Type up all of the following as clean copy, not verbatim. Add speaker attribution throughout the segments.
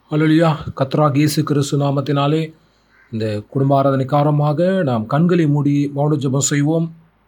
Speaker 1: அல்லேலூயா. கர்த்தராகிய இயேசு கிறிஸ்து நாமத்தினாலே இந்த குடும்ப ஆராதனைக்காரமாக நாம் கண்களை மூடி மௌன ஜெபம் செய்வோம்.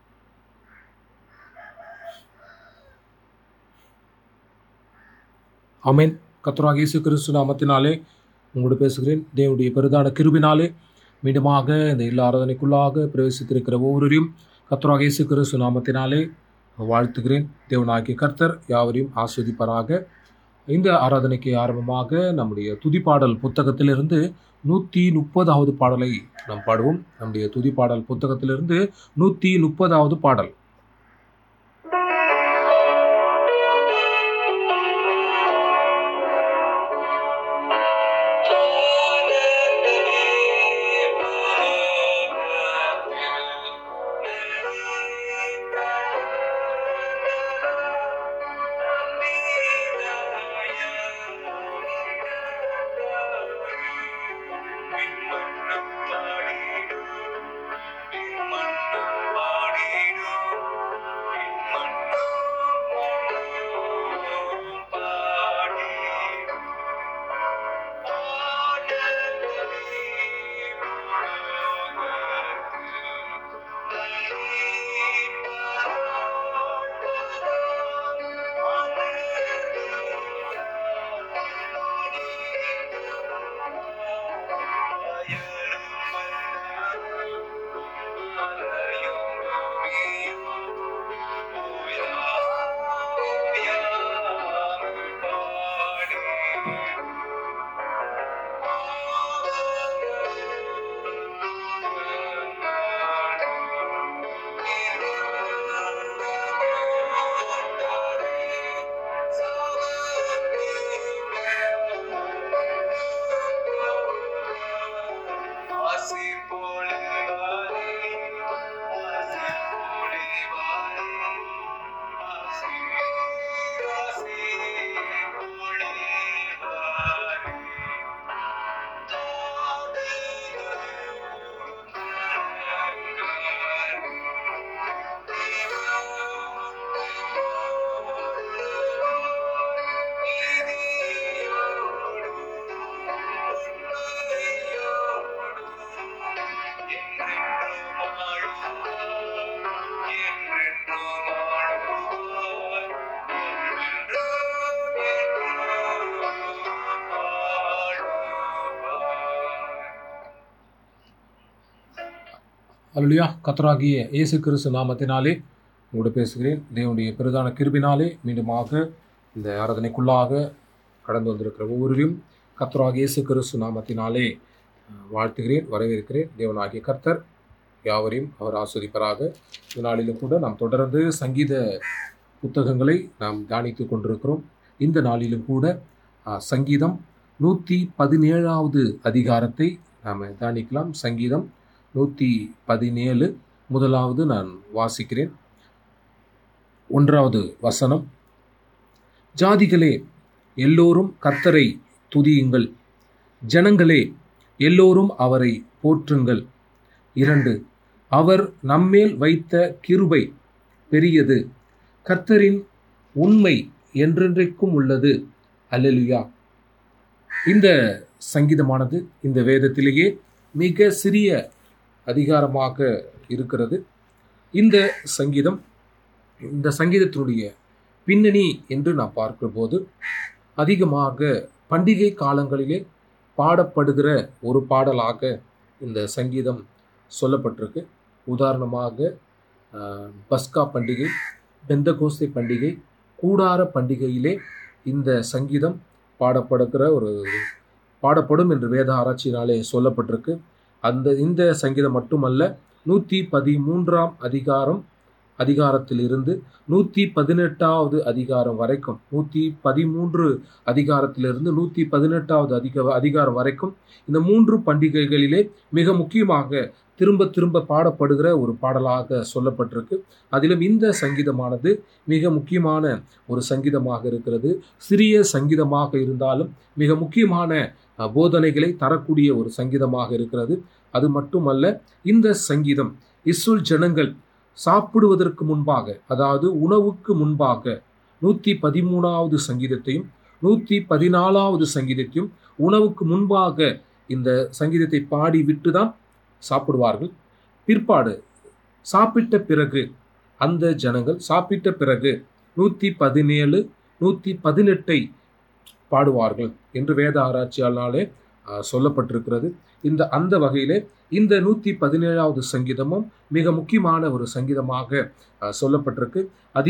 Speaker 1: ஆமென். கர்த்தராகிய இயேசு கிறிஸ்து நாமத்தினாலே உங்களோடு பேசுகிறேன். தேவனுடைய பெரிதான கிருபினாலே மீண்டுமாக இந்த இல்ல ஆராதனைக்குள்ளாக பிரவேசித்திருக்கிற ஒவ்வொருவரையும் கர்த்தராகிய இயேசு கிறிஸ்து நாமத்தினாலே வாழ்த்துகிறேன். தேவனாகிய கர்த்தர் யாவரையும் ஆசீர்வதிப்பாராக. இந்த ஆராதனைக்கு ஆரம்பமாக நம்முடைய துதிப்பாடல் புத்தகத்திலிருந்து 130வது பாடலை நாம் பாடுவோம். நம்முடைய துதிப்பாடல் புத்தகத்திலிருந்து 130வது பாடல். அல்லேலூயா. கர்த்தராகிய இயேசு கிறிஸ்து நாமத்தினாலே உங்களோடு பேசுகிறேன். தேவனுடைய பெரிதான கிருபினாலே மீண்டுமாக இந்த ஆராதனைக்குள்ளாக கடந்து வந்திருக்கிற ஒவ்வொருவரையும் கர்த்தராகிய இயேசு கிறிஸ்து நாமத்தினாலே வாழ்த்துகிறேன், வரவேற்கிறேன். தேவனாகிய கர்த்தர் யாவரையும் அவர் ஆஸ்வதிப்பராக. இந்த நாளிலும் கூட நாம் தொடர்ந்து சங்கீத புத்தகங்களை நாம் தியானித்து கொண்டிருக்கிறோம். இந்த நாளிலும் கூட சங்கீதம் 117வது அதிகாரத்தை நாம் தியானிக்கலாம். சங்கீதம் 117 முதலாவது நான் வாசிக்கிறேன். 1வது வசனம். ஜாதிகளே எல்லோரும் கர்த்தரை துதியுங்கள், ஜனங்களே எல்லோரும் அவரை போற்றுங்கள். 2 அவர் நம்மேல் வைத்த கிருபை பெரியது, கர்த்தரின் உண்மை என்றென்றைக்கும் உள்ளது. அல்லேலூயா. இந்த சங்கீதமானது இந்த வேதத்திலேயே மிக சிறிய அதிகாரமாக இருக்கிறது. இந்த சங்கீதத்தினுடைய பின்னணி என்று நாம் பார்க்கிற போது அதிகமாக பண்டிகை காலங்களிலே பாடப்படுகிற ஒரு பாடலாக இந்த சங்கீதம் சொல்லப்பட்டிருக்கு. உதாரணமாக பஸ்கா பண்டிகை, பெந்தகோஸ்தே பண்டிகை, கூடார பண்டிகையிலே இந்த சங்கீதம் பாடப்படும் என்று வேத ஆராய்ச்சியினாலே சொல்லப்பட்டிருக்கு. இந்த சங்கீதம் மட்டுமல்ல, 113ஆம் அதிகாரத்திலிருந்து 118வது அதிகாரம் வரைக்கும், 113 அதிகாரத்திலிருந்து 118வது அதிகாரம் வரைக்கும் இந்த 3 பண்டிகைகளிலே மிக முக்கியமாக திரும்ப பாடப்படுகிற ஒரு பாடலாக சொல்லப்பட்டிருக்கு. அதிலும் இந்த சங்கீதமானது மிக முக்கியமான ஒரு சங்கீதமாக இருக்கிறது. சிறிய சங்கீதமாக இருந்தாலும் மிக முக்கியமான போதனைகளை தரக்கூடிய ஒரு சங்கீதமாக இருக்கிறது. அது மட்டுமல்ல, இந்த சங்கீதம் இஸ்ரவேல் ஜனங்கள் சாப்பிடுவதற்கு முன்பாக, அதாவது உணவுக்கு முன்பாக 113வது சங்கீதத்தையும் 114வது சங்கீதத்தையும் உணவுக்கு முன்பாக இந்த சங்கீதத்தை பாடி விட்டு தான் சாப்பிடுவார்கள். பிற்பாடு சாப்பிட்ட பிறகு அந்த ஜனங்கள் சாப்பிட்ட பிறகு 117 118 பாடுவார்கள் என்று வேத ஆராய்ச்சியாளர்களாலே சொல்லப்பட்டிருக்கிறது. அந்த வகையிலே இந்த 117வது சங்கீதமும் மிக முக்கியமான ஒரு சங்கீதமாக சொல்லப்பட்டிருக்கு.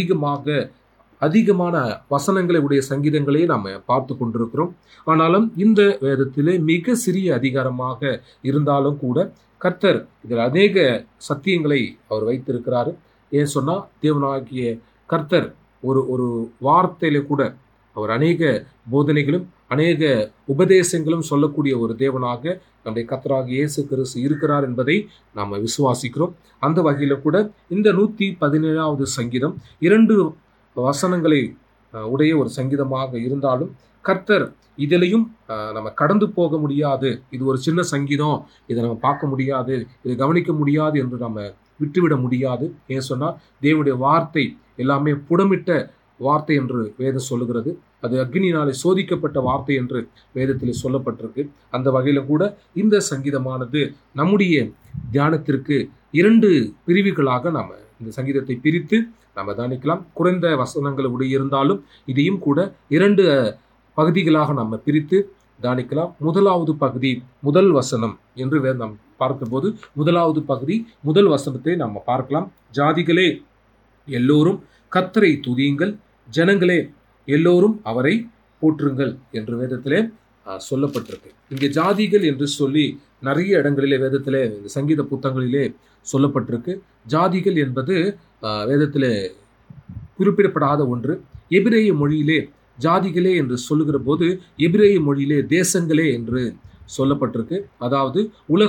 Speaker 1: அதிகமான வசனங்களை உடைய சங்கீதங்களே நாம் பார்த்து கொண்டிருக்கிறோம். ஆனாலும் இந்த வேதத்திலே மிக சிறிய அதிகாரமாக இருந்தாலும் கூட கர்த்தர் இதில் அநேக சத்தியங்களை அவர் வைத்திருக்கிறாரு. ஏன் சொன்னா, தேவனாகிய கர்த்தர் ஒரு வார்த்தையில கூட அவர் அநேக போதனைகளும் அநேக உபதேசங்களும் சொல்லக்கூடிய ஒரு தேவனாக நம்முடைய கர்த்தராகிய இயேசு கிறிஸ்து இருக்கிறார் என்பதை நாம் விசுவாசிக்கிறோம். அந்த வகையில கூட இந்த 117வது சங்கீதம் 2 வசனங்களை உடைய ஒரு சங்கீதமாக இருந்தாலும் கர்த்தர் இதிலையும் நம்ம கடந்து போக முடியாது, இது ஒரு சின்ன சங்கீதம், இதை நம்ம பார்க்க முடியாது, இதை கவனிக்க முடியாது என்று நம்ம விட்டுவிட முடியாது. ஏன் சொன்னால், தேவனுடைய வார்த்தை எல்லாமே புடமிட்ட வார்த்தை என்று வேதம் சொல்லுகிறது. அது அக்னியினாலே சோதிக்கப்பட்ட வார்த்தை என்று வேதத்தில் சொல்லப்பட்டிருக்கு. அந்த வகையில் கூட இந்த சங்கீதமானது நம்முடைய தியானத்திற்கு 2 பிரிவுகளாக நாம் இந்த சங்கீதத்தை பிரித்து நம்ம தியானிக்கலாம். குறைந்த வசனங்கள் உடைய இருந்தாலும் இதையும் கூட 2 பகுதிகளாக நம்ம பிரித்து தியானிக்கலாம். முதலாவது பகுதி முதல் வசனம் என்று நாம் பார்க்கும்போது முதலாவது பகுதி முதல் வசனத்தை நாம் பார்க்கலாம். ஜாதிகளே எல்லோரும் கர்த்தரை துதியுங்கள், ஜனங்களே எல்லோரும் அவரை போற்றுங்கள் என்று வேதத்திலே சொல்லப்பட்டிருக்கு. இங்கே ஜாதிகள் என்று சொல்லி நிறைய இடங்களிலே வேதத்திலே இந்த சங்கீத புத்தகங்களிலே சொல்லப்பட்டிருக்கு. ஜாதிகள் என்பது வேதத்திலே குறிப்பிடப்படாத ஒன்று. எபிரேய மொழியிலே ஜாதிகளே என்று சொல்லுகிற போது எபிரேய மொழியிலே தேசங்களே என்று சொல்லப்பட்டிருக்கு. அதாவது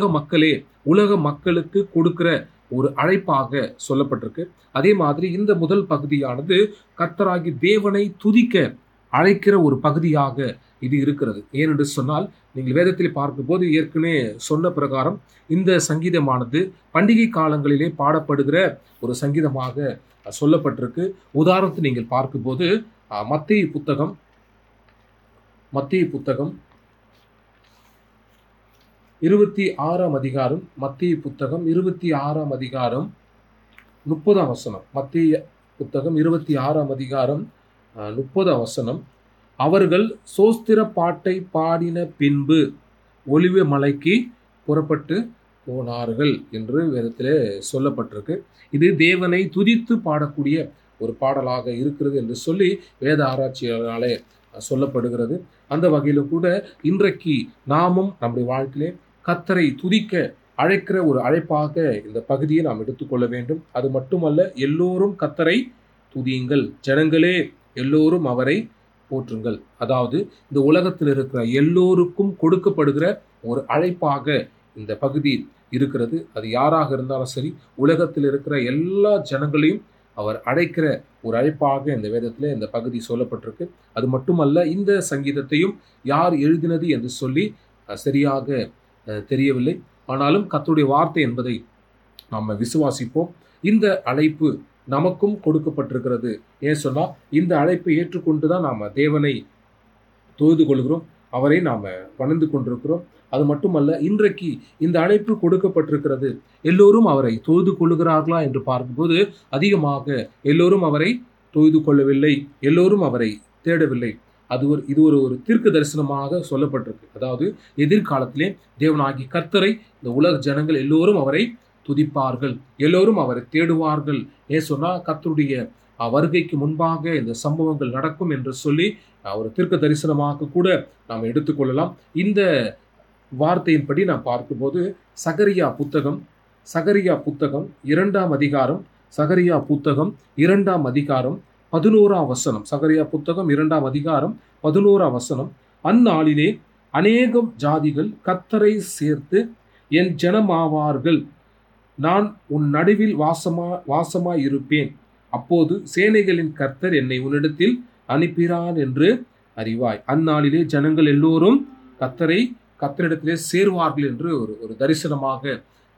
Speaker 1: உலக மக்களுக்கு கொடுக்கிற ஒரு அழைப்பாக சொல்லப்பட்டிருக்கு. அதே மாதிரி இந்த முதல் பகுதியானது கர்த்தராகி தேவனை துதிக்க அழைக்கிற ஒரு பகுதியாக இது இருக்கிறது. ஏனென்று சொன்னால், நீங்கள் வேதத்தில் பார்க்கும்போது ஏற்கனவே சொன்ன பிரகாரம் இந்த சங்கீதமானது பண்டிகை காலங்களிலே பாடப்படுகிற ஒரு சங்கீதமாக சொல்லப்பட்டிருக்கு. உதாரணத்தை நீங்கள் பார்க்கும்போது மத்தேயு புத்தகம் 26ஆம் அதிகாரம், மத்தேயு புத்தகம் 26ஆம் அதிகாரம் 30ஆம் வசனம். மத்தேயு புத்தகம் 26ஆம் அதிகாரம் 30ஆம் வசனம். அவர்கள் சோஸ்திர பாட்டை பாடின பின்பு ஒலிவ மலைக்கு புறப்பட்டு போனார்கள் என்று வேதத்திலே சொல்லப்பட்டிருக்கு. இது தேவனை துதித்து பாடக்கூடிய ஒரு பாடலாக இருக்கிறது என்று சொல்லி வேத ஆராய்ச்சியாளர்களாலே சொல்லப்படுகிறது. அந்த வகையிலும் கூட இன்றைக்கு நாமும் நம்முடைய வாழ்க்கையிலே கர்த்தரை துதிக்க அழைக்கிற ஒரு அழைப்பாக இந்த பகுதியை நாம் எடுத்துக்கொள்ள வேண்டும். அது மட்டுமல்ல, எல்லோரும் கர்த்தரை துதியுங்கள், ஜனங்களே எல்லோரும் அவரை போற்றுங்கள். அதாவது இந்த உலகத்தில் இருக்கிற எல்லோருக்கும் கொடுக்கப்படுகிற ஒரு அழைப்பாக இந்த பகுதி இருக்கிறது. அது யாராக இருந்தாலும் சரி, உலகத்தில் இருக்கிற எல்லா ஜனங்களையும் அவர் அழைக்கிற ஒரு அழைப்பாக இந்த வேதத்தில் இந்த பகுதி சொல்லப்பட்டிருக்கு. அது மட்டுமல்ல, இந்த சங்கீதத்தையும் யார் எழுதினது என்று சொல்லி சரியாக தெரியவில்லை. ஆனாலும் கர்த்தருடைய வார்த்தை என்பதை நாம் விசுவாசிப்போம். இந்த அழைப்பு நமக்கும் கொடுக்கப்பட்டிருக்கிறது. ஏன் சொன்னால், இந்த அழைப்பை ஏற்றுக்கொண்டு தான் நாம் தேவனை தொழுது கொள்கிறோம், அவரை நாம் பணிந்து கொண்டிருக்கிறோம். அது மட்டுமல்ல, இன்றைக்கு இந்த அழைப்பு கொடுக்கப்பட்டிருக்கிறது. எல்லோரும் அவரை தொழுது கொள்ளுகிறார்களா என்று பார்க்கும்போது அதிகமாக எல்லோரும் அவரை தொழுது கொள்ளவில்லை, எல்லோரும் அவரை தேடவில்லை. இது ஒரு தீர்க்க தரிசனமாக சொல்லப்பட்டிருக்கு. அதாவது எதிர்காலத்திலே தேவனாகி கர்த்தரை இந்த உலக ஜனங்கள் எல்லோரும் அவரை துதிப்பார்கள், எல்லோரும் அவரை தேடுவார்கள். ஏன் சொன்னால், கர்த்தருடைய வருகைக்கு முன்பாக இந்த சம்பவங்கள் நடக்கும் என்று சொல்லி ஒரு தீர்க்க தரிசனமாக கூட நாம் எடுத்துக்கொள்ளலாம். இந்த வார்த்தையின்படி நாம் பார்க்கும்போது சகரியா புத்தகம் 2ஆம் அதிகாரம், சகரியா புத்தகம் 2ஆம் அதிகாரம் 11ஆம் வசனம். சகரியா புத்தகம் 2ஆம் அதிகாரம் 11ஆம் வசனம். அந்நாளிலே அநேகம் ஜாதிகள் கர்த்தரை சேர்த்து என் ஜனமாவார்கள், நான் உன் நடுவில் வாசமாய் இருப்பேன், அப்போது சேனைகளின் கர்த்தர் என்னை உன்னிடத்தில் அனுப்பினார் என்று அறிவாய். அந்நாளிலே ஜனங்கள் எல்லோரும் கர்த்தரிடத்திலே சேர்வார்கள் என்று ஒரு தரிசனமாக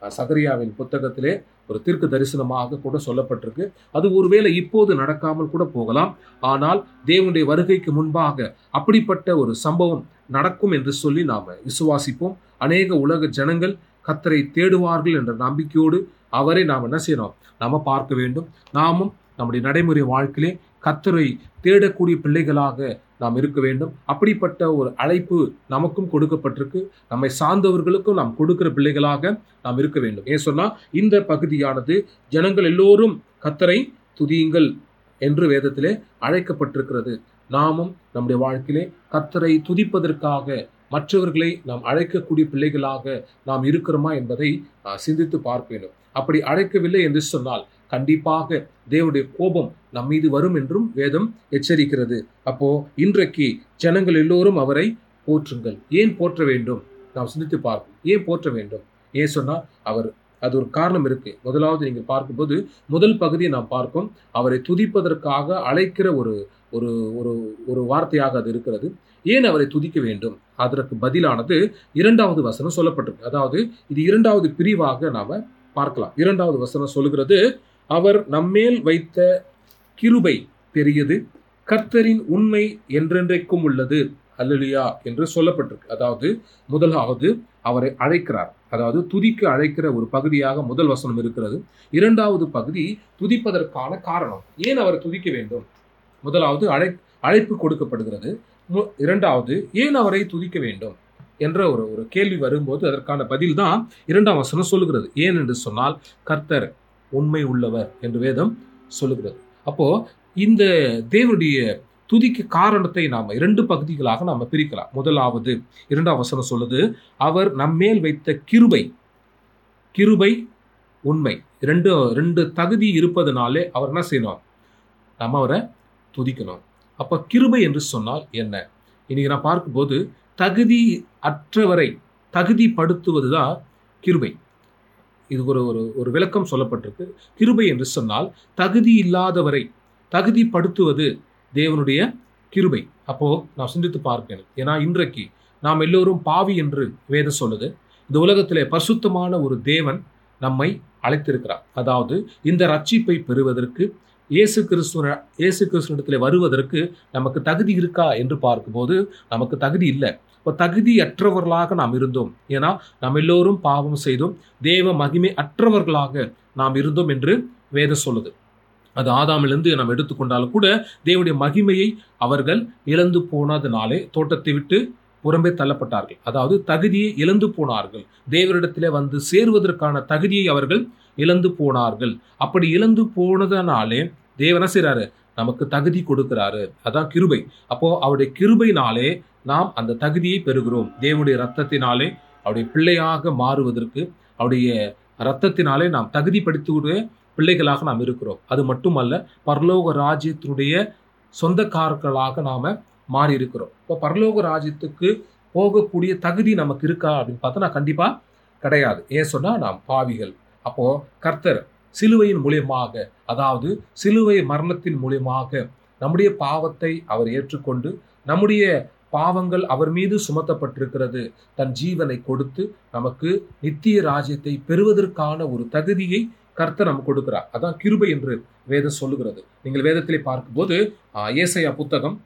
Speaker 1: சகரியாவின் புத்தகத்திலே ஒரு தீர்க்க தரிசனமாக கூட சொல்லப்பட்டிருக்கு. அது ஒருவேளை இப்போது நடக்காமல் கூட போகலாம். ஆனால் தேவனுடைய வருகைக்கு முன்பாக அப்படிப்பட்ட ஒரு சம்பவம் நடக்கும் என்று சொல்லி நாம் விசுவாசிப்போம். அநேக உலக ஜனங்கள் கர்த்தரை தேடுவார்கள் என்ற நம்பிக்கையோடு அவரை நாம் என்ன செய்யணும், நாம பார்க்க வேண்டும். நாமும் நம்முடைய நடைமுறை வாழ்க்கையிலே கர்த்தரை தேடக்கூடிய பிள்ளைகளாக நாம் இருக்க வேண்டும். அப்படிப்பட்ட ஒரு அழைப்பு நமக்கும் கொடுக்கப்பட்டிருக்கு. நம்மை சார்ந்தவர்களுக்கும் நாம் கொடுக்கிற பிள்ளைகளாக நாம் இருக்க வேண்டும். ஏன் சொன்னா, இந்த பகுதியானது ஜனங்கள் எல்லோரும் கர்த்தரை துதியுங்கள் என்று வேதத்திலே அழைக்கப்பட்டிருக்கிறது. நாமும் நம்முடைய வாழ்க்கையிலே கர்த்தரை துதிப்பதற்காக மற்றவர்களை நாம் அழைக்கக்கூடிய பிள்ளைகளாக நாம் இருக்கிறோமா என்பதை சிந்தித்து பார்க்க வேண்டும். அப்படி அழைக்கவில்லை என்று சொன்னால் கண்டிப்பாக தேவனுடைய கோபம் நம் மீது வரும் என்றும் வேதம் எச்சரிக்கிறது. அப்போ இன்றைக்கு ஜனங்கள் எல்லோரும் அவரை போற்றுங்கள். ஏன் போற்ற வேண்டும்? நாம் சிந்தித்து பார்ப்போம். ஏன் போற்ற வேண்டும்? ஏன் சொன்னா அது ஒரு காரணம் இருக்கு. முதலாவது நீங்கள் பார்க்கும்போது முதல் பகுதியை நாம் பார்ப்போம். அவரை துதிப்பதற்காக அழைக்கிற ஒரு ஒரு ஒரு ஒரு வார்த்தையாக அது இருக்கிறது. ஏன் அவரை துதிக்க வேண்டும்? அதற்கு பதிலானது இரண்டாவது வசனம் சொல்லப்பட்டிருக்கு. அதாவது இது இரண்டாவது பிரிவாக நாம பார்க்கலாம். இரண்டாவது வசனம் சொல்லுகிறது, அவர் நம்மேல் வைத்த கிருபை பெரியது, கர்த்தரின் உண்மை என்றென்றைக்கும் உள்ளது, அல்லேலூயா என்று சொல்லப்பட்டிருக்கு. அதாவது முதலாவது அவரை அழைக்கிறார், அதாவது துதிக்க அழைக்கிற ஒரு பகுதியாக முதல் வசனம் இருக்கிறது. இரண்டாவது பகுதி துதிப்பதற்கான காரணம். ஏன் அவரை துதிக்க வேண்டும்? முதலாவது அழைப்பு கொடுக்கப்படுகிறது. இரண்டாவது ஏன் அவரை துதிக்க வேண்டும் என்ற ஒரு கேள்வி வரும்போது அதற்கான பதில் தான் இரண்டாம் வசனம் சொல்லுகிறது. ஏன் என்று சொன்னால் கர்த்தர் உண்மை உள்ளவர் என்று வேதம் சொல்லுகிறது. அப்போ இந்த தேவனுடைய துதிக்கு காரணத்தை நாம் இரண்டு பகுதிகளாக நாம் பிரிக்கலாம். முதலாவது இரண்டாம் வசனம் சொல்லுது, அவர் நம்மேல் வைத்த கிருபை உண்மை ரெண்டு தகுதி இருப்பதனாலே அவர் என்ன செய்யணும்? நம்ம அவரை துதிக்கணும். அப்ப கிருபை என்று சொன்னால் என்ன? இன்னைக்கு நான் பார்க்கும்போது தகுதி அற்றவரை தகுதிப்படுத்துவதுதான் கிருபை. இது ஒரு விளக்கம் சொல்லப்பட்டிருக்கு. கிருபை என்று சொன்னால் தகுதி இல்லாதவரை தகுதிப்படுத்துவது தேவனுடைய கிருபை. அப்போ நான் சிந்தித்து பார்க்கிறேன். ஏன்னா இன்றைக்கு நாம் எல்லோரும் பாவி என்று வேதம் சொல்லுது. இந்த உலகத்திலே பரிசுத்தமான ஒரு தேவன் நம்மை அழைத்திருக்கிறார். அதாவது இந்த ரட்சிப்பை பெறுவதற்கு இயேசு கிறிஸ்துவனிடத்தில் வருவதற்கு நமக்கு தகுதி இருக்கா என்று பார்க்கும்போது நமக்கு தகுதி இல்லை. இப்போ தகுதியற்றவர்களாக நாம் இருந்தோம். ஏன்னா நாம் எல்லோரும் பாவம் செய்தோம், தேவ மகிமை அற்றவர்களாக நாம் இருந்தோம் என்று வேதம் சொல்லுது. அது ஆதாமிலிருந்து நாம் எடுத்துக்கொண்டாலும் கூட தேவனுடைய மகிமையை அவர்கள் இழந்து போனதுனாலே தோட்டத்தை விட்டு புறம்பே தள்ளப்பட்டார்கள். அதாவது தகுதியை இழந்து போனார்கள். தேவரிடத்திலே வந்து சேருவதற்கான தகுதியை அவர்கள் இழந்து போனார்கள். அப்படி இழந்து போனதனாலே தேவன செய்றாரு, நமக்கு தகுதி கொடுக்கிறாரு. அதான் கிருபை. அப்போ அவருடைய கிருபையினாலே நாம் அந்த தகுதியை பெறுகிறோம். தேவனுடைய இரத்தத்தினாலே அவருடைய பிள்ளையாக மாறுவதற்கு அவருடைய இரத்தத்தினாலே நாம் தகுதிப்படுத்திய பிள்ளைகளாக நாம் இருக்கிறோம். அது மட்டுமல்ல, பரலோக ராஜ்யத்தினுடைய சொந்தக்காரர்களாக நாம மாறி இருக்கிறோம். இப்போ பரலோக ராஜ்யத்துக்கு போகக்கூடிய தகுதி நமக்கு இருக்கா அப்படின்னு பார்த்தா கண்டிப்பா கிடையாது. ஏன் சொன்னா நாம் பாவிகள். அப்போ கர்த்தர் சிலுவையின் மூலியமாக, அதாவது சிலுவை மரணத்தின் மூலியமாக நம்முடைய பாவத்தை அவர் ஏற்றுக்கொண்டு நம்முடைய பாவங்கள் அவர் மீது சுமத்தப்பட்டிருக்கிறது, தன் ஜீவனை கொடுத்து நமக்கு நித்திய ராஜ்யத்தை பெறுவதற்கான ஒரு தகுதியை கர்த்தர் நமக்கு கொடுக்கிறார். அதான் கிருபை என்று வேதம் சொல்லுகிறது. நீங்கள் வேதத்திலே பார்க்கும்போது ஏசாயா புத்தகம்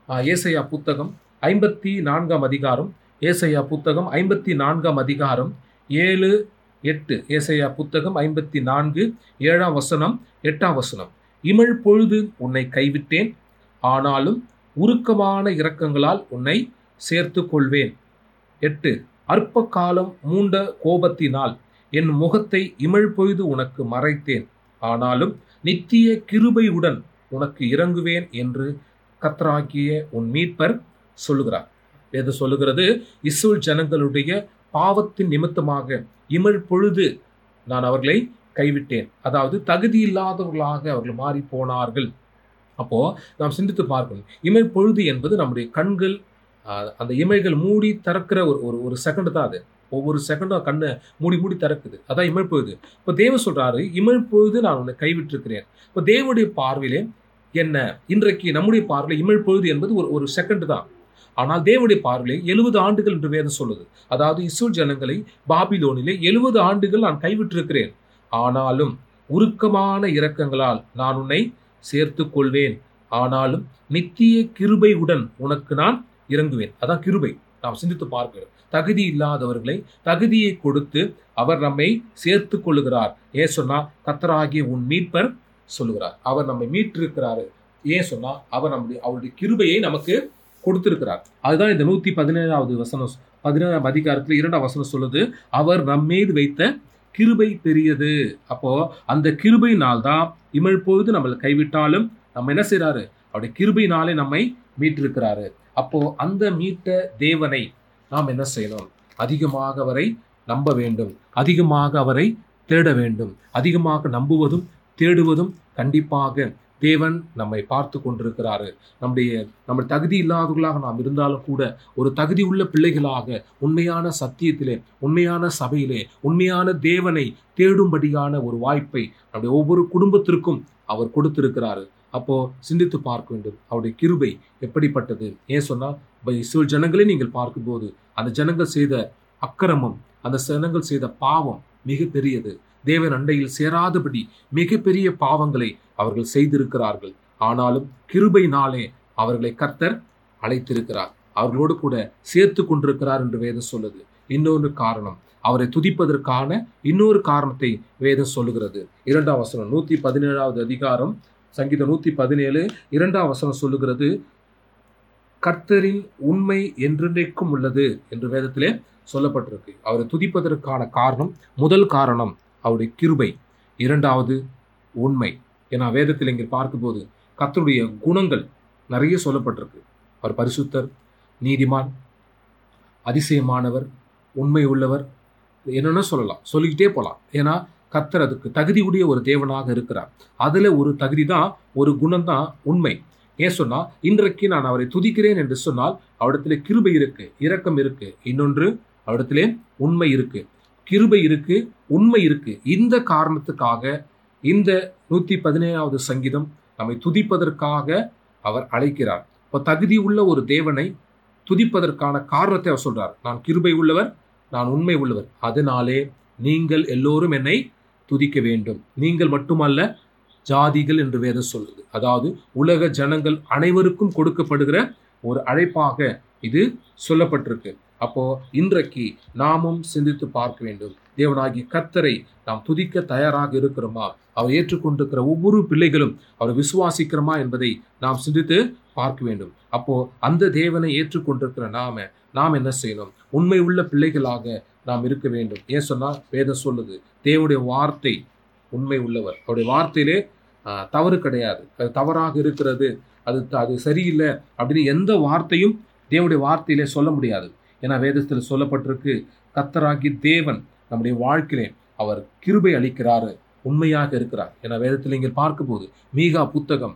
Speaker 1: 54 அதிகாரம், ஏசாயா புத்தகம் 54 7-8, ஏசாயா புத்தகம் 54 7 வசனம் 8 வசனம். இமழ் பொழுது உன்னை கைவிட்டேன், ஆனாலும் உருக்கமான இரக்கங்களால் உன்னை சேர்த்து கொள்வேன். 8, அற்ப காலம் மூண்ட கோபத்தினால் என் முகத்தை இமழ் பொழுது உனக்கு மறைத்தேன், ஆனாலும் நித்திய கிருபையுடன் உனக்கு இறங்குவேன் என்று கர்த்தராகிய உன் மீட்பர் சொல்லுகிறார். எது சொல்லுகிறது? இஸ்ரவேல் ஜனங்களுடைய பாவத்தின் நிமித்தமாக இமழ் பொழுது நான் அவர்களை கைவிட்டேன். அதாவது தகுதி இல்லாதவர்களாக அவர்கள் மாறி போனார்கள். அப்போ நாம் சிந்தித்து பார்க்கணும். இமழ் பொழுது என்பது நம்முடைய கண்கள், அந்த இமைகள் மூடி திறக்கிற ஒரு செகண்ட் தான் அது. ஒவ்வொரு செகண்டும் கண்ணை மூடி திறக்குது. அதான் இமழ் பொழுது. இப்போ தேவன் சொல்றாரு, இமழ் பொழுது நான் உன்னை கைவிட்டிருக்கிறேன். இப்போ தேவனுடைய பார்வையிலே என்ன, இன்றைக்கு நம்முடைய பார்வையில் இமழ் பொழுது என்பது ஒரு செகண்ட் தான். ஆனால் தேவனுடைய பார்வையிலே 70 ஆண்டுகள் என்று வேதம் சொல்லுது. அதாவது இஸ்ரவேல் ஜனங்களை பாபிலோனிலே 70 ஆண்டுகள் நான் கைவிட்டிருக்கிறேன், ஆனாலும் உருக்கமான இரக்கங்களால் நான் உன்னை சேர்த்துக் கொள்வேன், ஆனாலும் நித்திய கிருபையுடன் உனக்கு நான் இறங்குவேன். அதான் கிருபை. நாம் சிந்தித்து பார்க்கிறோம். தகுதி இல்லாதவர்களை தகுதியை கொடுத்து அவர் நம்மை சேர்த்து கொள்ளுகிறார். ஏன் சொன்னா கர்த்தராகிய உன் மீட்பர் சொல்லுகிறார். அவர் நம்மை மீட்டிருக்கிறாரு. ஏன் சொன்னா அவர் அவருடைய கிருபையை நமக்கு கொடுத்திருக்கிறார். அதுதான் இந்த 117வது வசனம், 17ஆம் அதிகாரத்தில் 2ஆம் வசனம் சொல்லுது, அவர் நம்மீது வைத்த கிருபை பெரியது. அப்போ அந்த கிருபையினால் தான் இமைப்பொழுது நம்மளை கைவிட்டாலும் நம்ம என்ன செய்யறாரு, அவருடைய கிருபையினாலே நம்மை மீட்டிருக்கிறாரு. அப்போ அந்த மீட்ட தேவனை நாம் என்ன செய்யணும்? அதிகமாக அவரை நம்ப வேண்டும், அதிகமாக அவரை தேட வேண்டும். அதிகமாக நம்புவதும் தேடுவதும் கண்டிப்பாக தேவன் நம்மை பார்த்து கொண்டிருக்கிறாரு. நம்ம தகுதி இல்லாதவர்களாக நாம் இருந்தாலும் கூட ஒரு தகுதி உள்ள பிள்ளைகளாக உண்மையான சத்தியத்திலே, உண்மையான சபையிலே, உண்மையான தேவனை தேடும்படியான ஒரு வாய்ப்பை நம்முடைய ஒவ்வொரு குடும்பத்திற்கும் அவர் கொடுத்திருக்கிறாரு. அப்போ சிந்தித்து பார்க்க வேண்டும், அவருடைய கிருபை எப்படிப்பட்டது. ஏன் சொன்னா இஸ்ரவேல் ஜனங்களை நீங்கள் பார்க்கும்போது அந்த ஜனங்கள் செய்த அக்கிரமம், அந்த ஜனங்கள் செய்த பாவம் மிக பெரியது. தேவன் அண்டையில் சேராதபடி மிகப்பெரிய பாவங்களை அவர்கள் செய்திருக்கிறார்கள். ஆனாலும் கிருபையினாலே அவர்களை கர்த்தர் அழைத்திருக்கிறார், அவர்களோடு கூட சேர்த்து கொண்டிருக்கிறார் என்று வேதம் சொல்லுது. இன்னொரு காரணம், அவரை துதிப்பதற்கான இன்னொரு காரணத்தை வேதம் சொல்லுகிறது. 2ஆம் வசனம் 117வது அதிகாரம் சங்கீதம் 117 2ஆம் வசனம் சொல்லுகிறது, கர்த்தரின் உண்மை என்றென்றைக்கும் உள்ளது என்று வேதத்திலே சொல்லப்பட்டிருக்கு. அவரை துதிப்பதற்கான காரணம், முதல் காரணம் அவருடைய கிருபை, இரண்டாவது உண்மை. ஏன்னா வேதத்தில் இங்கே பார்க்கும்போது கர்த்தருடைய குணங்கள் நிறைய சொல்லப்பட்டிருக்கு. அவர் பரிசுத்தர், நீதிமான், அதிசயமானவர், உண்மை உள்ளவர், என்னென்ன சொல்லலாம், சொல்லிக்கிட்டே போகலாம். ஏன்னா கர்த்தர் அதுக்கு தகுதியுடைய ஒரு தேவனாக இருக்கிறார். அதில் ஒரு தகுதி தான், ஒரு குணம் தான் உண்மை. ஏன் சொன்னால் இன்றைக்கு நான் அவரை துதிக்கிறேன் என்று சொன்னால் அவரிடத்திலே கிருபை இருக்கு, இரக்கம் இருக்கு. இன்னொன்று அவரிடத்திலே உண்மை இருக்கு, கிருபை இருக்கு, உண்மை இருக்கு. இந்த காரணத்துக்காக இந்த 117வது சங்கீதம் நம்மை துதிப்பதற்காக அவர் அழைக்கிறார். இப்போ தகுதி உள்ள ஒரு தேவனை துதிப்பதற்கான காரணத்தை அவர் சொல்றார். நான் கிருபை உள்ளவர், நான் உண்மை உள்ளவர், அதனாலே நீங்கள் எல்லோரும் என்னை துதிக்க வேண்டும். நீங்கள் மட்டுமல்ல, ஜாதிகள் என்று வேதம் சொல்லுது. அதாவது உலக ஜனங்கள் அனைவருக்கும் கொடுக்கப்படுகிற ஒரு அழைப்பாக இது சொல்லப்பட்டிருக்கு. அப்போ இன்றைக்கு நாமும் சிந்தித்து பார்க்க வேண்டும், தேவனாகிய கர்த்தரை நாம் துதிக்க தயாராக இருக்கிறோமா? அவர் ஏற்றுக்கொண்டிருக்கிற ஒவ்வொரு பிள்ளைகளும் அவர் விசுவாசிக்கிறோமா என்பதை நாம் சிந்தித்து பார்க்க வேண்டும். அப்போ அந்த தேவனை ஏற்றுக்கொண்டிருக்கிற நாம் என்ன செய்யணும்? உண்மை உள்ள பிள்ளைகளாக நாம் இருக்க வேண்டும். ஏன் சொன்னா வேதம் சொல்லுது, தேவனுடைய வார்த்தை உண்மை உள்ளவர், அவருடைய வார்த்தையிலே தவறு கிடையாது. அது தவறாக இருக்கிறது, அது சரியில்லை அப்படின்னு எந்த வார்த்தையும் தேவனுடைய வார்த்தையிலே சொல்ல முடியாது. ஏன்னா வேதத்தில் சொல்லப்பட்டிருக்கு, கர்த்தராகி தேவன் நம்முடைய வாழ்க்கையிலே அவர் கிருபை அளிக்கிறாரு, உண்மையாக இருக்கிறார். ஏன்னா வேதத்தில் இங்கே பார்க்கும்போது மீகா புத்தகம்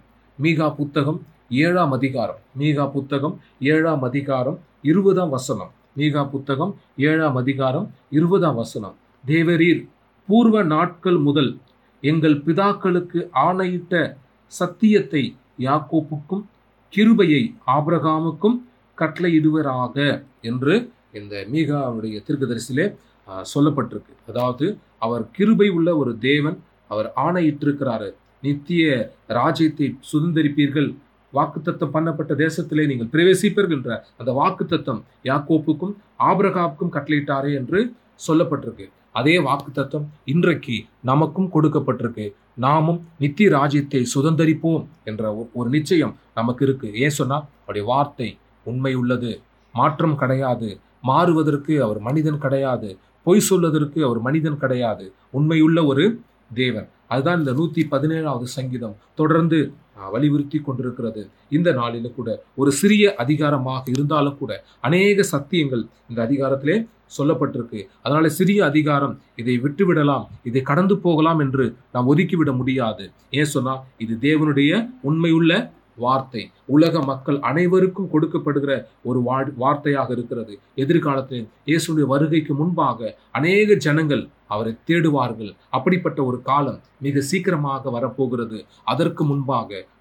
Speaker 1: 7ஆம் அதிகாரம், மீகா புத்தகம் 7ஆம் அதிகாரம் 20ஆம் வசனம், மீகா புத்தகம் 7ஆம் அதிகாரம் 20ஆம் வசனம், தேவரீர் பூர்வ நாட்கள் முதல் எங்கள் பிதாக்களுக்கு ஆணையிட்ட சத்தியத்தை யாக்கோப்புக்கும் கிருபையை ஆபிரகாமுக்கும் கட்டளையிடுவராக என்று இந்த மீகாவுடைய தீர்க்கதரிசியிலே சொல்லப்பட்டிருக்கு. அதாவது அவர் கிருபை உள்ள ஒரு தேவன், அவர் ஆணையிட்டிருக்கிறாரு, நித்திய ராஜ்யத்தை சுதந்தரிப்பீர்கள், வாக்குத்தத்தம் பண்ணப்பட்ட தேசத்திலே நீங்கள் பிரவேசிப்பீர்கள் என்ற அந்த வாக்குத்தத்தம் யாக்கோப்புக்கும் ஆபிரகாமுக்கும் கட்டளையிட்டாரே என்று சொல்லப்பட்டிருக்கு. அதே வாக்குத்தத்தம் இன்றைக்கு நமக்கும் கொடுக்கப்பட்டிருக்கு. நாமும் நித்திய ராஜ்யத்தை சுதந்தரிப்போம் என்ற ஒரு நிச்சயம் நமக்கு இருக்கு. ஏன் சொன்னா அவருடைய வார்த்தை உண்மை உள்ளது, மாற்றம் கிடையாது, மாறுவதற்கு அவர் மனிதன் கிடையாது, பொய் சொல்வதற்கு அவர் மனிதன் கிடையாது, உண்மையுள்ள ஒரு தேவன். அதுதான் இந்த 117வது சங்கீதம் தொடர்ந்து வலியுறுத்தி கொண்டிருக்கிறது. இந்த நாளில கூட ஒரு சிறிய அதிகாரமாக இருந்தாலும் கூட அநேக சத்தியங்கள் இந்த அதிகாரத்திலே சொல்லப்பட்டிருக்கு. அதனால சிறிய அதிகாரம், இதை விட்டுவிடலாம், இதை கடந்து போகலாம் என்று நாம் ஒதுக்கிவிட முடியாது. ஏன் சொன்னா இது தேவனுடைய உண்மையுள்ள வார்த்தை, உலக மக்கள் அனைவருக்கும் கொடுக்கப்படுகிற ஒரு வார்த்தையாக இருக்கிறது. எதிர்காலத்தில் இயேசுடைய வருகைக்கு முன்பாக அநேக ஜனங்கள் அவரை தேடுவார்கள். அப்படிப்பட்ட ஒரு காலம் மிக சீக்கிரமாக வரப்போகிறது. அதற்கு முன்பாக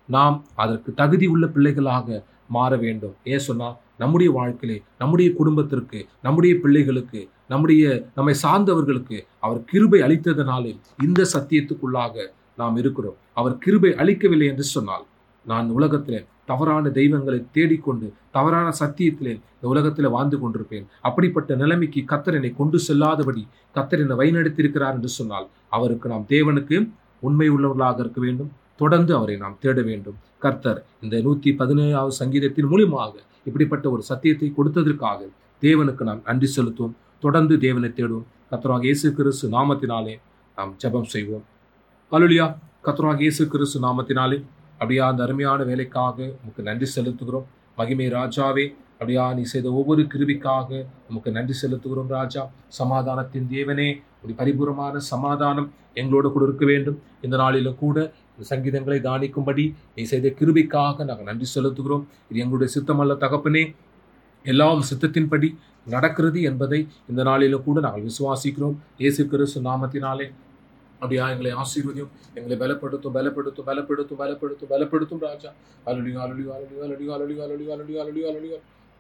Speaker 1: நாம் அதற்கு தகுதி உள்ள பிள்ளைகளாக மாற வேண்டும். ஏன் சொன்னால், நம்முடைய வாழ்க்கையிலே, நம்முடைய குடும்பத்திற்கு, நம்முடைய பிள்ளைகளுக்கு, நம்மை சார்ந்தவர்களுக்கு அவர் கிருபை அளித்ததனாலே இந்த சத்தியத்துக்குள்ளாக நாம் இருக்கிறோம். அவர் கிருபை அளிக்கவில்லை என்று சொன்னால், நான் உலகத்திலே தவறான தெய்வங்களை தேடிக்கொண்டு தவறான சத்தியத்திலே இந்த உலகத்தில் வாழ்ந்து கொண்டிருப்பேன். அப்படிப்பட்ட நிலைமைக்கு கர்த்தர் என்னை கொண்டு செல்லாதபடி கர்த்தர் என்னை வழிநடத்தியிருக்கிறார் என்று சொன்னால், அவருக்கு நாம் தேவனுக்கு உண்மை உள்ளவர்களாக இருக்க வேண்டும். தொடர்ந்து அவரை நாம் தேட வேண்டும். கர்த்தர் இந்த 117வது சங்கீதத்தின் மூலமாக இப்படிப்பட்ட ஒரு சத்தியத்தை கொடுத்ததற்காக தேவனுக்கு நாம் நன்றி செலுத்துவோம். தொடர்ந்து தேவனை தேடுவோம். கர்த்தராகிய இயேசு கிறிஸ்து நாமத்தினாலே நாம் ஜெபம் செய்வோம். அல்லேலூயா. கர்த்தராகிய இயேசு கிறிஸ்து நாமத்தினாலே அப்படியா அந்த அருமையான வேலைக்காக உமக்கு நன்றி செலுத்துகிறோம். மகிமை ராஜாவே, அப்படியா நீ செய்த ஒவ்வொரு கிருபிக்காக உமக்கு நன்றி செலுத்துகிறோம் ராஜா. சமாதானத்தின் தேவனே, ஒரு பரிபூர்ணமான சமாதானம் எங்களோட கூட இருக்க வேண்டும். இந்த நாளிலும் கூட இந்த சங்கீதங்களை தானிக்கும்படி நீ செய்த கிருபிக்காக நாங்கள் நன்றி செலுத்துகிறோம். இது எங்களுடைய சித்தமல்ல தகப்பனே, எல்லாம் சித்தத்தின்படி நடக்கிறது என்பதை இந்த நாளிலும் கூட நாங்கள் விசுவாசிக்கிறோம். இயேசு கிறிஸ்து நாமத்தினாலே அப்படியா எங்களை ஆசீர்வதியும், எங்களை பலப்படுத்தும் பலப்படுத்தும் பலப்படுத்தும் பலப்படுத்தும் பலப்படுத்தும் ராஜா. அல்லேலூயா அல்லேலூயா அல்லேலூயா அல்லேலூயா அல்லேலூயா அல்லேலூயா அல்லேலூயா.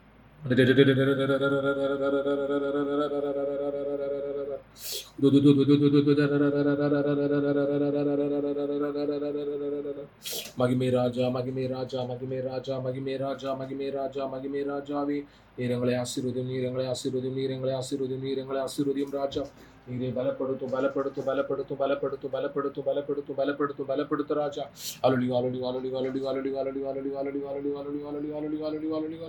Speaker 1: மகிமே ராஜா மகிமே ராஜா மகிமே ராஜா மகிமே ராஜா மகிமே ராஜா மகிமே ராஜாவே, நீர் எங்களை ஆசீர்வதியும், நீர் எங்களை ஆசீர்வதியும், நீர் எங்களை ஆசீர்வதியும், நீர் எங்களை ஆசீர்வதியும் ராஜா. நீரை பலப்படுத்தும் பலப்படுத்தும் பலப்படுத்தும் பலப்படுத்தும் பலப்படுத்தும் பலப்படுத்தும் பலப்படுத்தும் பலப்படுத்தும் ராஜா. அல்லேலூயா அல்லேலூயா அல்லேலூயா அல்லேலூயா அல்லேலூயா அல்லேலூயா அல்லேலூயா அல்லேலூயா அல்லேலூயா அல்லேலூயா அல்லேலூயா அல்லேலூயா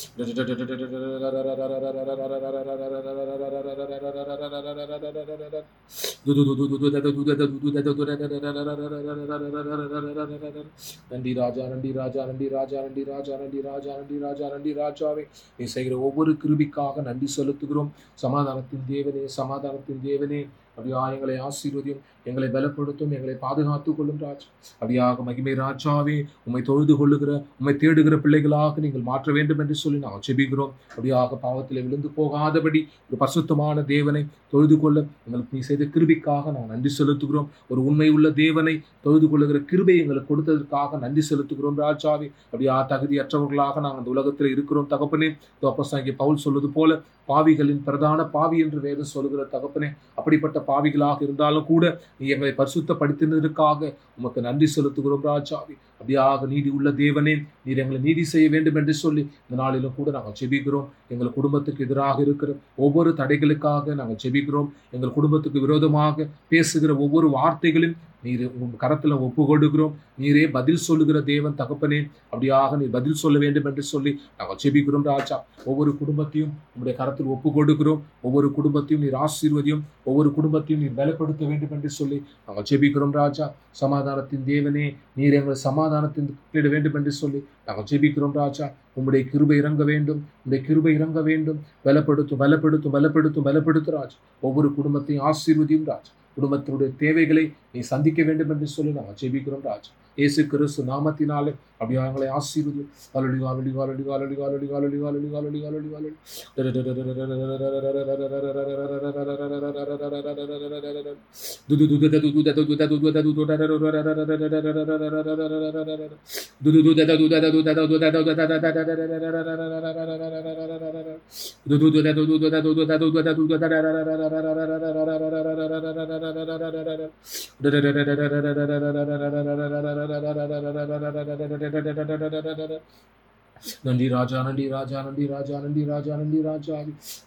Speaker 1: நன்றி ராஜா நன்றி ராஜா நன்றி ராஜா நன்றி ராஜா நன்றி ராஜா நன்றி ராஜா நன்றி ராஜாவே, நீ செய்கிற ஒவ்வொரு கிருபிக்காக நன்றி செலுத்துகிறோம். சமாதானத்தின் தேவனே, சமாதானத்தின் தேவனே, அப்படியா எங்களை ஆசீர்வதியும், எங்களை பலப்படுத்தும், எங்களை பாதுகாத்துக் கொள்ளும் ராஜா. அப்படியாக மகிமை ராஜாவே, உம்மை தொழுது கொள்ளுகிற, உம்மை தேடுகிற பிள்ளைகளாக நீங்கள் மாற்ற வேண்டும் என்று சொல்லி நாங்கள் ஜெபிக்கிறோம். அப்படியாக பாவத்தில் விழுந்து போகாதபடி ஒரு பரிசுத்தமான தேவனை தொழுது கொள்ள எங்களுக்கு நீ செய்த கிருபைக்காக நாங்கள் நன்றி செலுத்துகிறோம். ஒரு உண்மை உள்ள தேவனை தொழுது கொள்ளுகிற கிருபை எங்களுக்கு கொடுத்ததற்காக நன்றி செலுத்துகிறோம் ராஜாவே. அப்படியா தகுதியற்றவர்களாக நாங்கள் இந்த உலகத்தில் இருக்கிறோம் தகப்பனே. அப்போஸ்தலனாகிய பவுல் சொல்வது போல, பாவிகளின் பிரதான பாவி என்று வேதம் சொல்லுகிற தகப்பனே, அப்படிப்பட்ட பாவிகளாக இருந்தாலும் கூட நீ எங்களை பரிசுத்தப்படுத்தினதற்காக உமக்கு நன்றி செலுத்துகிறோம் ராஜாவே. அப்படியாக நீதி உள்ள தேவனே, நீர் எங்களை நீதி செய்ய வேண்டும் என்று சொல்லி இந்த நாளிலும் கூட நாங்கள் ஜெபிக்கிறோம். எங்கள் குடும்பத்துக்கு எதிராக இருக்கிற ஒவ்வொரு தடைகளுக்காக நாங்கள் ஜெபிக்கிறோம். எங்கள் குடும்பத்துக்கு விரோதமாக பேசுகிற ஒவ்வொரு வார்த்தைகளையும் நீர் உங்கள் கரத்தில் ஒப்பு கொடுக்கிறோம். நீரே பதில் சொல்லுகிற தேவன் தகப்பனே, அப்படியாக நீர் பதில் சொல்ல வேண்டும் என்று சொல்லி நாங்கள் ஜெபிக்கிறோம் ராஜா. ஒவ்வொரு குடும்பத்தையும் உங்களுடைய கரத்தில் ஒப்பு கொடுக்கிறோம். ஒவ்வொரு குடும்பத்தையும் நீர் ஆசீர்வதியும், ஒவ்வொரு குடும்பத்தையும் நீர் பலப்படுத்த வேண்டும் என்று சொல்லி நாங்கள் ஜெபிக்கிறோம் ராஜா. சமாதானத்தின் தேவனே, நீர் எங்கள் சமாதானத்தின் தேட வேண்டும் என்று சொல்லி நாங்கள் ஜெபிக்கிறோம் ராஜா. உம்முடைய கிருபை இறங்க வேண்டும், உம்முடைய கிருபை இறங்க வேண்டும். பலப்படுத்தும் பலப்படுத்தும் பலப்படுத்தும் பலப்படுத்தும் ராஜா. ஒவ்வொரு குடும்பத்தையும் ஆசீர்வதியும் ராஜா. குடும்பத்தினுடைய தேவைகளை நீ சந்திக்க வேண்டும் என்று சொல்லி நாங்கள் ஜெபிக்கிறோம் ராஜா. இயேசு கிறிஸ்து நாமத்தினாலே அப்படியே எங்களை ஆசீர்வதியும். அல்லேலூயா அல்லேலூயா அல்லேலூயா அல்லேலூயா அல்லேலூயா அல்லேலூயா அல்லேலூயா அல்லேலூயா நன்றி ராஜா நன்றி ராஜா நன்றி ராஜா நன்றி ராஜா நன்றி ராஜா.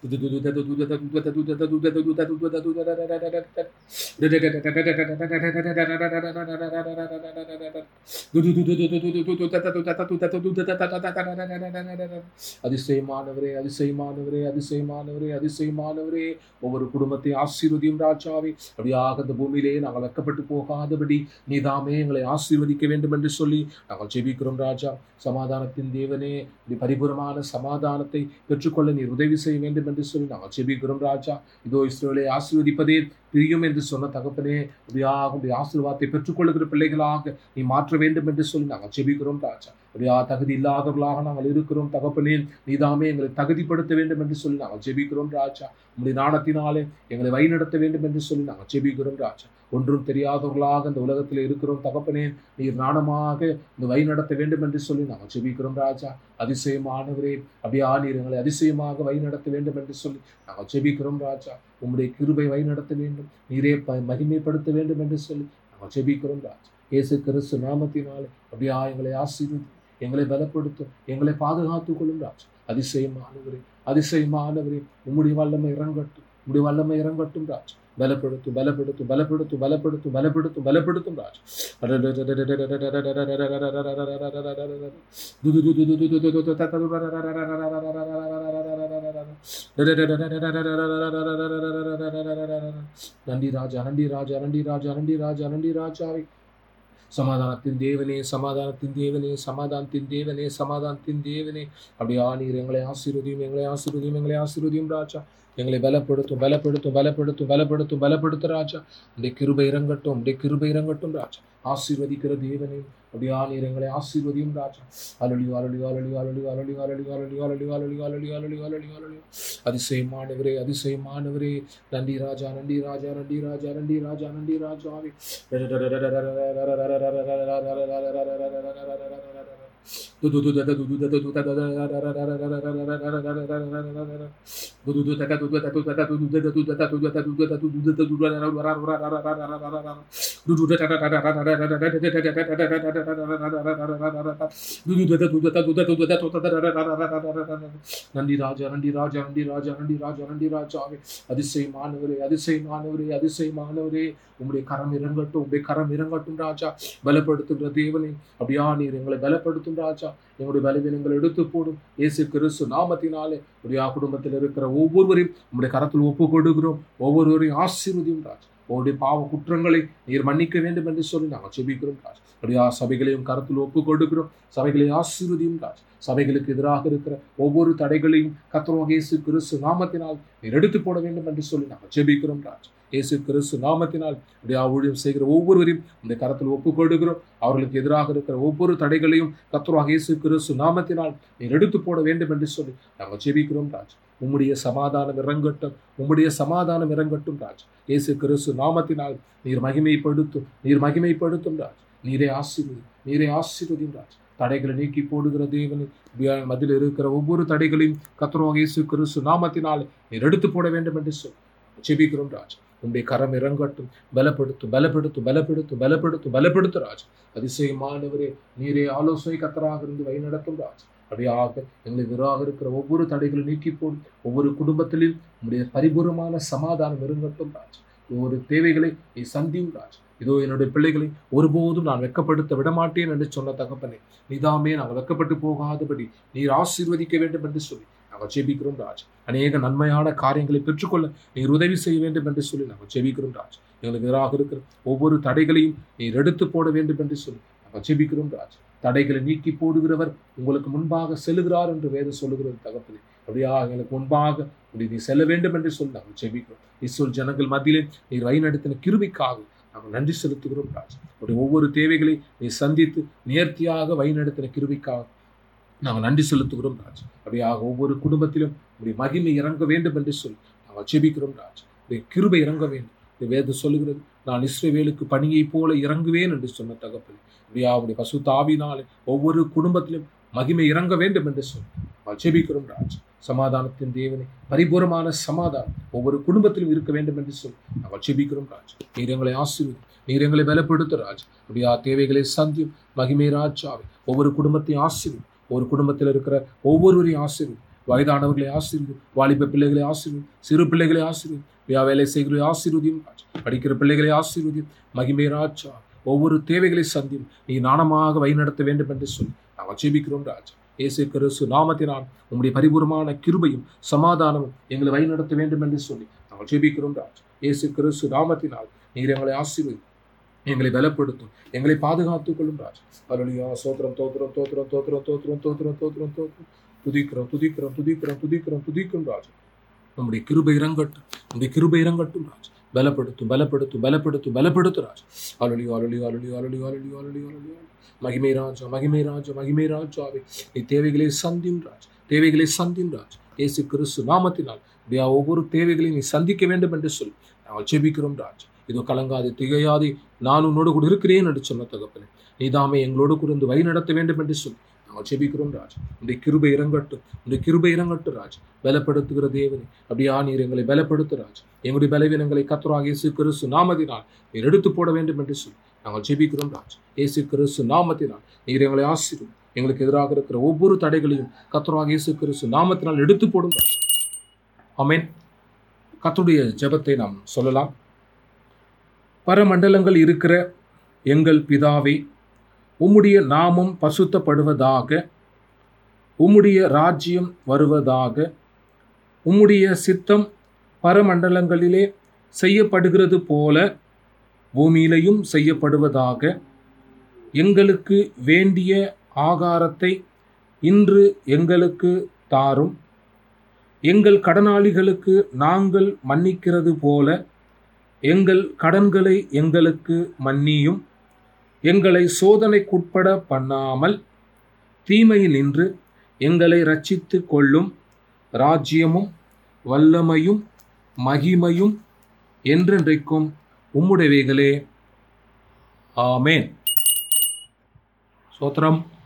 Speaker 1: அதிசயமானவரே அதிசயமானவரே அதிசயமானவரே அதிசயமானவரே, ஒவ்வொரு குடும்பத்தை ஆசீர்வதியும் ராஜாவே. அப்படியாக இந்த பூமியிலே நாங்கள் வெட்கப்பட்டு போகாதபடி நீதாமே எங்களை ஆசீர்வதிக்க வேண்டும் என்று சொல்லி நாங்கள் ஜெபிக்கிறோம் ராஜா. சமாதானத்தின் தேவனே, பரிபூர்ணமான சமாதானத்தை பெற்றுக்கொள்ள நீர் உதவி செய்ய வேண்டும் என்று சொல்லி நாங்கள் ஜெபிக்கிறோம் ராஜா. இதோ இஸ்ரவேலை ஆசீர்வதிப்பதே பிரியும் என்று சொன்ன தகப்பனே, அப்படியாக ஆசீர்வாதத்தை பெற்றுக்கொள்ளுகிற பிள்ளைகளாக நீ மாற்ற வேண்டும் என்று சொல்லி நாங்கள் ஜெபிக்கிறோம் ராஜா. அப்படியா தகுதி இல்லாதவர்களாக நாங்கள் இருக்கிறோம் தகப்பனே, நீதாமே எங்களை தகுதிப்படுத்த வேண்டும் என்று சொல்லி நாங்கள் ஜெபிக்கிறோம் ராஜா. உம்முடைய நாணத்தினாலே எங்களை வழிநடத்த வேண்டும் என்று சொல்லி நாங்கள் ஜெபிக்கிறோம் ராஜா. ஒன்றும் தெரியாதவர்களாக இந்த உலகத்தில் இருக்கிறோம் தகப்பனே, நீர் நாணமாக இந்த வழி நடத்த வேண்டும் என்று சொல்லி நாங்கள் ஜெபிக்கிறோம் ராஜா. அதிசயமானவரே, அப்படியா நீர் எங்களை அதிசயமாக வழி நடத்த வேண்டும் என்று சொல்லி நாங்கள் ஜெபிக்கிறோம் ராஜா. உம்முடைய கிருபை வழி நடத்த வேண்டும், நீரே மகிமைப்படுத்த வேண்டும் என்று சொல்லி நாங்கள் ஜெபிக்கிறோம் ராஜா. இயேசு கிறிஸ்து நாமத்தினாலே அப்படியா எங்களை ஆசீர்வதி, எங்களை பலப்படுத்தும், எங்களை பாதுகாத்துக் கொள்ளும் ராஜா. அதிசயமானவரே, அதிசயமானவரே, உம்முடைய வல்லமை இறங்கட்டும், உம்முடைய வல்லமை இறங்கட்டும் ராஜா. பலப்படுத்தும் பலப்படுத்தும் பலப்படுத்தும் பலப்படுத்தும் பலப்படுத்தும் பலப்படுத்தும் ராஜா. நன்றி ராஜா, நன்றி ராஜா, நன்றி ராஜா, நன்றி ராஜா, நன்றி ராஜாவே. சமாதானத்தின் தேவனே, சமாதானத்தின் தேவனே, சமாதானத்தின் தேவனே, சமாதானத்தின் தேவனே, அப்படியா நீர் எங்களை ஆசீர்வதியும், எங்களை ஆசீர்வதியும், எங்களை ஆசீர்வதியும் ராஜா. எங்களை பலப்படுத்தும் பலப்படுத்தும் பலப்படுத்தும் பலப்படுத்தும் பலப்படுத்தும் ராஜா. உடைய கிருபை இறங்கட்டும், உடைய கிருபை இறங்கட்டும் ராஜா. ஆசீர்வதிக்கிற தேவனே, அப்படியா நீர் எங்களை ஆசீர்வதியும் ராஜா. அலொலியோ அலொலியோ அலொலியோ அலொலியோ அலொலியோ அலொலியோ அலொலியோ அலொலியோ அலொலியோ அலொலியோ அலொலியோ அலொலியோ அலொலியோ. அதிசயமானவரே, அதிசயமானவரே, நன்றி ராஜா, நன்றி ராஜா, நன்றி ராஜா, நன்றி ராஜா, நன்றி ராஜாவே. நன்றி ராஜா, நன்றி ராஜா, நன்றி ராஜா, நன்றி ராஜா, நன்றி ராஜாவே. அதிசயமானவரே, அதிசயமானவரே, அதிசயமானவரே, உம்முடைய கரம் இறங்கட்டும், உம்முடைய கரம் இறங்கட்டும் ராஜா. பலப்படுத்துகிற தேவனே, அப்படியா நீர் எங்களை பலப்படுத்தும் ராஜா. எங்களுடைய பலவீனங்களை எடுத்து போடும் இயேசு கிறிஸ்து நாமத்தினாலே. அப்படியா குடும்பத்தில் இருக்கிற ஒவ்வொருவரையும் உம்முடைய கரத்தில் ஒப்பு கொடுக்கிறோம், ஒவ்வொருவரையும் ஆசீர்வதியும் ராஜா. உங்களுடைய பாவ குற்றங்களை நீர் மன்னிக்க வேண்டும் என்று சொல்லி நாங்கள் ஜெபிக்கிறோம் ராஜா. அப்படியா சபைகளையும் கரத்தில் ஒப்பு கொடுக்கிறோம், சபைகளை ஆசீர்வதியும் ராஜா. சபைகளுக்கு எதிராக இருக்கிற ஒவ்வொரு தடைகளையும் கர்த்தராகிய இயேசு கிறிஸ்து நாமத்தினால் நீர் எடுத்து போட வேண்டும் என்று சொல்லி நாங்கள் ஜெபிக்கிறோம் ராஜா. இயேசு கிறிஸ்து நாமத்தினால் அப்படியா ஊழியம் செய்கிற ஒவ்வொருவரையும் இந்த கரத்தில் ஒப்பு கொடுக்கிறோம். அவர்களுக்கு எதிராக இருக்கிற ஒவ்வொரு தடைகளையும் கர்த்தராகிய இயேசு கிறிஸ்து நாமத்தினால் நீர் எடுத்து போட வேண்டும் என்று சொல்லி நாங்கள் ஜெபிக்கிறோம் ராஜா. உம்முடைய சமாதானம் இறங்கட்டும், உம்முடைய சமாதானம் இறங்கட்டும் ராஜா. இயேசு கிறிஸ்து நாமத்தினால் நீர் மகிமைப்படுத்தும், நீர் மகிமைப்படுத்தும் ராஜா. நீரே ஆசீர்வதி, நீரே ஆசீர்வதியும் ராஜா. தடைகளை நீக்கி போடுகிற தேவனே, மதில் இருக்கிற ஒவ்வொரு தடைகளையும் கர்த்தராகிய இயேசு கிறிஸ்து நாமத்தினால் நீர் எடுத்து போட வேண்டும் என்று சொல்லி ஜெபிக்கிறோம் ராஜா. உம்முடைய கரம் இறங்கட்டும், பலப்படுத்தும் பலப்படுத்தும் பலப்படுத்தும் பலப்படுத்தும் பலப்படுத்தும் ராஜா. அதிசயமானவரே, நீரே ஆலோசனை கர்த்தராக இருந்து வழிநடத்தும் ராஜா. அப்படியாக எங்களை எதிராக இருக்கிற ஒவ்வொரு தடைகளை நீக்கி போடும், ஒவ்வொரு குடும்பத்திலும் உம்முடைய பரிபூர்ணமான சமாதானம் இறங்கட்டும் ராஜா. ஒவ்வொரு தேவைகளை நீ சந்தியும் ராஜா. இதோ என்னுடைய பிள்ளைகளை ஒருபோதும் நான் வெட்கப்படுத்த விடமாட்டேன் என்று சொன்ன தகப்பனே, நீதாமே நாங்கள் வெட்கப்பட்டு போகாதபடி நீர் ஆசீர்வதிக்க வேண்டும் என்று சொல்லி நாங்கள் ஜெபிக்கிறோம் ராஜா. அநேக நன்மையான காரியங்களை பெற்றுக்கொள்ள நீர் உதவி செய்ய வேண்டும் என்று சொல்லி நாங்கள் ஜெபிக்கிறோம் ராஜா. எங்களுக்கு எதிராக இருக்கிற ஒவ்வொரு தடைகளையும் நீர் எடுத்து போட வேண்டும் என்று சொல்லி நாங்கள் ஜெபிக்கிறோம் ராஜா. தடைகளை நீக்கி போடுகிறவர் உங்களுக்கு முன்பாக செல்லுகிறார் என்று வேதம் சொல்லுகிறது தகப்பனே. அப்படியா எங்களுக்கு முன்பாக நீ செல்ல வேண்டும் என்று சொல்லி நாங்கள் ஜெபிக்கிறோம். இஸ்ரவேல் ஜனங்கள் மத்தியிலே நீர் வழிநடத்தின கிருபைக்காக நாங்கள் நன்றி செலுத்துகிறோம் ராஜா. உடைய ஒவ்வொரு தேவைகளை நீ சந்தித்து நேர்த்தியாக வழிநடத்தின கிருபைக்காக நாங்கள் நன்றி செலுத்துகிறோம் ராஜா. அப்படியாக ஒவ்வொரு குடும்பத்திலும் உடைய மகிமை இறங்க வேண்டும் என்று சொல்லி நாங்கள் ஜெபிக்கிறோம் ராஜா. உடைய கிருபை இறங்க வேண்டும். வேதம் சொல்லுகிறது, நான் இஸ்ரவேலுக்கு பணியை போல இறங்குவேன் என்று சொன்ன தகப்பனே. அப்படியா உடைய பசுத்த ஆவியினாலே ஒவ்வொரு குடும்பத்திலும் மகிமை இறங்க வேண்டும் என்று சொல்லி நாங்கள் ஜெபிக்கிறோம் ராஜா. சமாதானத்தின் தேவனே, பரிபூர்ணமான சமாதானம் ஒவ்வொரு குடும்பத்திலும் இருக்க வேண்டும் என்று சொல்லி நாங்கள் ஜெபிக்கிறோம் ராஜா. நீர் எங்களை ஆசீர்வதி, நீர் எங்களை பலப்படுத்த ராஜா. அப்படியா தேவைகளை சந்தியும் மகிமை ராஜாவே. ஒவ்வொரு குடும்பத்தையும் ஆசீர்வதி, ஒரு குடும்பத்தில் இருக்கிற ஒவ்வொருவரையும் ஆசீர்வதி. வயதானவர்களை ஆசீர்வதி, வாலிப பிள்ளைகளை ஆசீர்வதி, சிறு பிள்ளைகளை ஆசீர்வதி, வேலை செய்கிற ஆசீர்வதியும் ராஜா. படிக்கிற பிள்ளைகளை ஆசீர்வதி, மகிமை ராஜா. ஒவ்வொரு தேவைகளை சந்தியும் நீ நாணமாக வழிநடத்த வேண்டும் என்று சொல்லி நாங்கள் ஜெபிக்கிறோம் ராஜா. இயேசு கிறிஸ்து நாமத்தினால் உம்முடைய பரிபூர்ணமான கிருபையும் சமாதானமும் எங்களை வழிநடத்த வேண்டும் என்று சொல்லி நாங்கள் ஜெபிக்கிறோம் ராஜா. இயேசு கிறிஸ்து நாமத்தினால் நீர் எங்களை ஆசீர்வதி, எங்களை பலப்படுத்தும், எங்களை பாதுகாத்துக் கொள்ளும் ராஜா. அல்லேலூயா. சோத்திரம் தோத்திரம் தோத்திரம் தோத்திரம் தோத்திரம் தோத்திரம் தோத்திரம் தோத்திரம் துதிக்கிறோம் துதிக்கிறோம் துதிக்கிறோம் துதிக்கிறோம் துதிக்கும் ராஜா. நம்முடைய கிருபை இறங்கட்டும், நம்முடைய கிருபை இறங்கட்டும் ராஜா. பலப்படுத்தும் பலப்படுத்தும் பலப்படுத்தும் பலப்படுத்து ராஜா. ஹல்லேலூயா ஹல்லேலூயா ஹல்லேலூயா ஹல்லேலூயா ஹல்லேலூயா ஹல்லேலூயா. மகிமை ராஜா மகிமை ராஜா மகிமை ராஜாவே, நீ தேவைகளை சந்தியும் ராஜா, தேவைகளை சந்தியும் ராஜா. இயேசு கிறிஸ்து நாமத்தினால் அப்படியா ஒவ்வொரு தேவைகளையும் நீ சந்திக்க வேண்டும் என்று சொல்லி நாங்கள் ஜெபிக்கிறோம் ராஜா. இதோ கலங்காது திகையாதே, நான் உன்னோடு கூட இருக்கிறேன் என்று சொன்ன தகப்பனே, நீதாமே எங்களோடு கூட இருந்து வழி நடத்த வேண்டும் என்று சொல்லி நாங்கள் ஜெபிக்கிறோம் ராஜா. உடைய கிருபை இறங்கட்டும், உடைய கிருபை இறங்கட்டும் ராஜா. பலப்படுத்துகிற தேவனே, அப்படியா நீர் எங்களை பலப்படுத்து ராஜா. எங்களுடைய பலவீனங்களை கர்த்தராகிய இயேசு கிறிஸ்து நாமத்தினால் நீர் எடுத்து போட வேண்டும் என்று சொல்லி நாங்கள் ஜெபிக்கிறோம் ராஜா. இயேசு கிறிஸ்து நாமத்தினால் நீர் எங்களை ஆசீர்வதியும். எங்களுக்கு எதிராக இருக்கிற ஒவ்வொரு தடைகளையும் கர்த்தராகிய இயேசு கிறிஸ்து நாமத்தினால் எடுத்து போடும் ராஜா. ஆமென். கர்த்தருடைய ஜெபத்தை நாம் சொல்லலாம். பரமண்டலங்கள் இருக்கிற எங்கள் பிதாவே, உம்முடைய நாமம் பசுத்தப்படுவதாக, உம்முடைய ராஜ்யம் வருவதாக, உம்முடைய சித்தம் பரமண்டலங்களிலே செய்யப்படுகிறது போல பூமியிலையும் செய்யப்படுவதாக. எங்களுக்கு வேண்டிய ஆகாரத்தை இன்று எங்களுக்கு தாரும். எங்கள் கடனாளிகளுக்கு நாங்கள் மன்னிக்கிறது போல எங்கள் கடன்களை எங்களுக்கு மன்னியும். எங்களை சோதனைக்குட்பட பண்ணாமல் தீமையில் நின்று எங்களை இரட்சித்து கொள்ளும். ராஜ்யமும் வல்லமையும் மகிமையும் என்றென்றைக்கும் உம்முடையவைகளே. ஆமென். ஸ்தோத்திரம்.